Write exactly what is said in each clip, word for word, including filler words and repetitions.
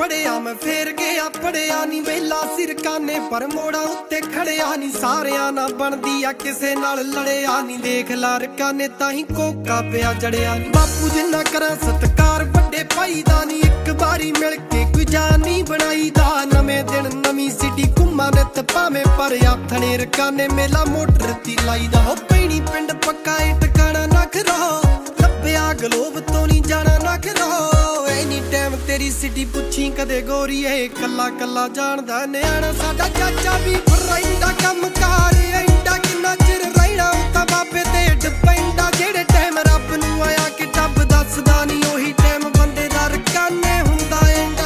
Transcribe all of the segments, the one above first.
पढ़िया मैं फेर गया पढ़िया नी वेला सिरकाने पर मोड़ा उत्ते खड़िया नी सारिया ना बनदी आ किसे नाल लड़िया नी देख लारकाने ताही कोका पिया जड़िया नी बापू जिन्ना करा सत्कार बड़े भाई दा नी एक बारी मिल के कोई जान नहीं बनाई दा नवे दिन नवी सिटी घुमा नित भावें पर आथणे रकाने मेला मोटर ती लाई दा हो पैणी पिंड पक्का ए टकाना ना खरो लब्बिया गलोब तो नहीं जाना ना खरो एनी टाइम तेरी सिटी पुछी कदे गोरी है कला कला जानदा न्याणा साडा चाचा भी फराइंदा कम कार एंडा किन्ना चिर रहना उता बाबे ते डिपेंडा जेड़े टाइम रब नू आया कि टब दसदा नहीं ओही टाइम बंदे दा रकाने हुंदा एंडा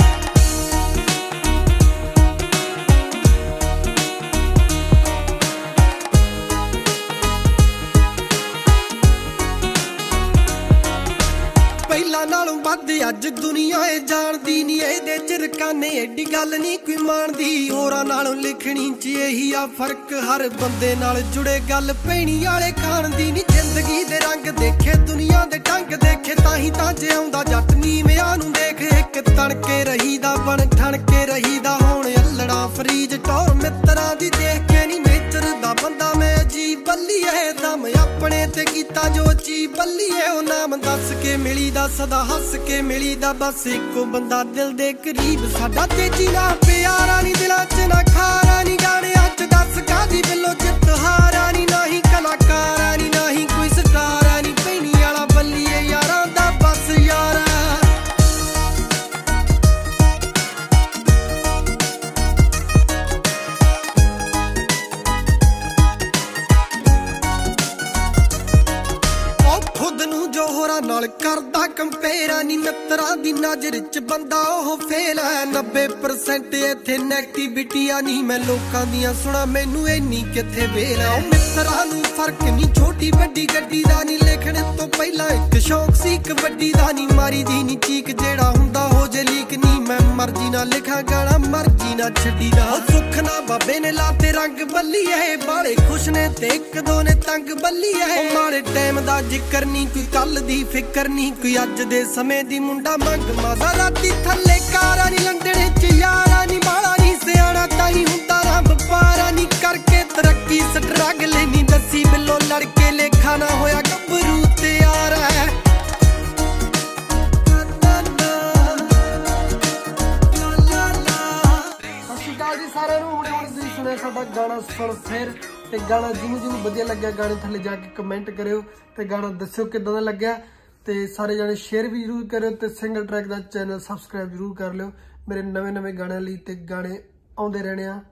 पहला नालों बद अज दुनिया ए जानदी नी एदे च रकाने एडी गल नी कोई मानदी होरां नालों लिखनी च यही आ फर्क हर बंदे नाल जुड़े गल पैणी वाले खान दी नी जिंदगी दे रंग देखे दुनिया दे ढंग देखे ताही तां जे आउंदा जट नीविआं नूं देख एक तणके रहीदा बन ठणके रहीदा हुण अल्लड़ा फरीज टौर मित्तरां दी देख के नी नेचर दा बंदा मैं अजीब बल्ली है दम अपने ते कीता जो अजीब बल्ली है ओ नाम दस के मिली दा सदा हस के मिली दा बस इको बंदा दिल दे करीब साडा तेजी ना प्यारा नी दिलां च ना खारा नी गाने अच दस कादी बिलो जित हारा नी नाही कलाकारा नी नाही कोई स्टारा नी पैणी वाला बल्ली है यारां दा बस यारा जो होरा नाल करदा कंपेरा नी मित्तरां दी नजर च बंदा ओह फेल है नब्बे परसेंट इत्थे नेगेटिविटी आ नी मैं लोकां दियां सुना मैनू इन्नी किथे वेल ओ मित्तरां नू फर्क नी छोटी वड्डी गड्डी दा नी लिखण तो पहला एक शौक सी कबड्डी दा नी मारी दी नी चीक जेड़ा हुंदा हो जे लीक नी मैं मर्जी ना लिखा गाना मर्जी ना छड्डी दा सुख ना बाबे ने लाते रंग बल्ली है बाले खुश ने ते एक दो ने तंग बल्ली है माड़े टाइम दा जिक्र नी कोई कल दी फिकर नी कोई अज दे समय दी मुंडा मंग माजा राती थल्ले कारा नी लंडने च यारा नी बाला नी सियाणा ताही हुंदा रब पारा नी करके तरक्की स्ट्रगल नी दसी बिलो लड़के लेखा ना होया गबरू तैयार है सारे हुणे हुणे तुसीं सुणिया साडा गाना सुण फिर ते गाना जिन्नू जिन्नू वधिया लग्या गाने थल्ले जाके कमेंट करियो ते गाना दस्सियो किदां दा लग्या ते सारे जाने शेयर भी जरूर करियो ते सिंगल ट्रैक दा चैनल सबसक्राइब जरूर कर लियो मेरे नवे नवे गाने लई ते गाने आउंदे रहने आ।